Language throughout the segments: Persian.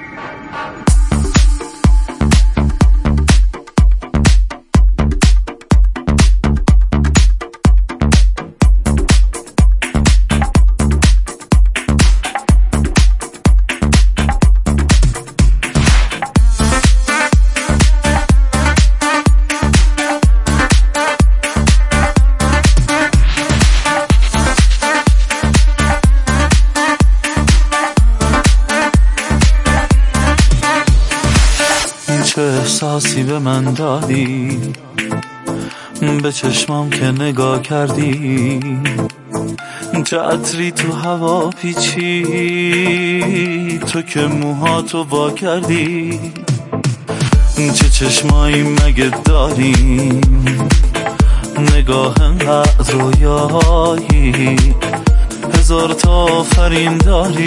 چه احساسی به من دادی، به چشمام که نگاه کردی، چه عطری تو هوا پیچی، تو که موهاتو وا کردی، چه چشمایی مگه داری، نگاه انقدر رویایی، هزار تا آفرین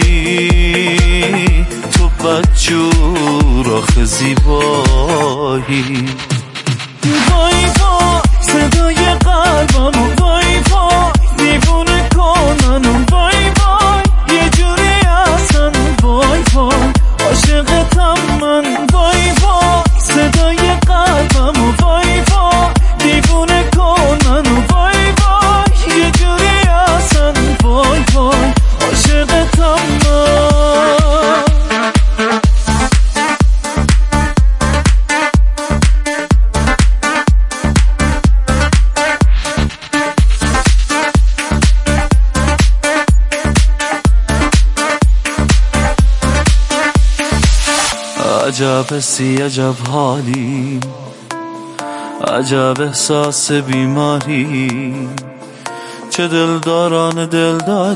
داری، تو بدجور آخه زیبایی. وای وای صدای قلبمو، وای وای دیوونه کن منو، وای وای یه جوری اصلا، وای وای عاشقتم من، وای وای صدای قلبمو، وای وای دیوونه کن منو، وای وای یه جوری اصلا، وای وای عاشقتم من. عجب حسی عجب حالی، عجب احساس بیماری، چه دلداران دل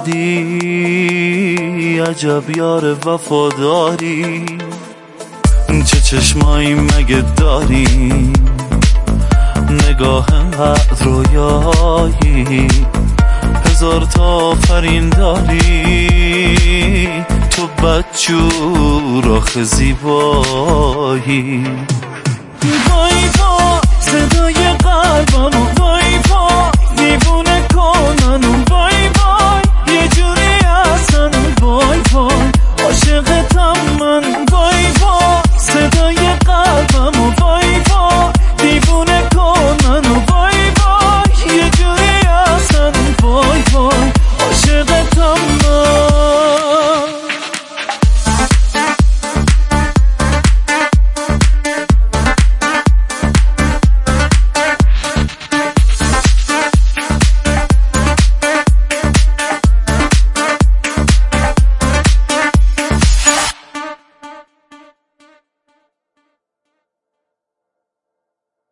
دادی، عجب یار وفاداری، چه چشمایی مگه داری، نگاه انقدر رویایی، هزار تا آفرین داری، تو بدجور آخه زیبایی. وای وای صدای قلبمو، وای وای دیوونه کن منو،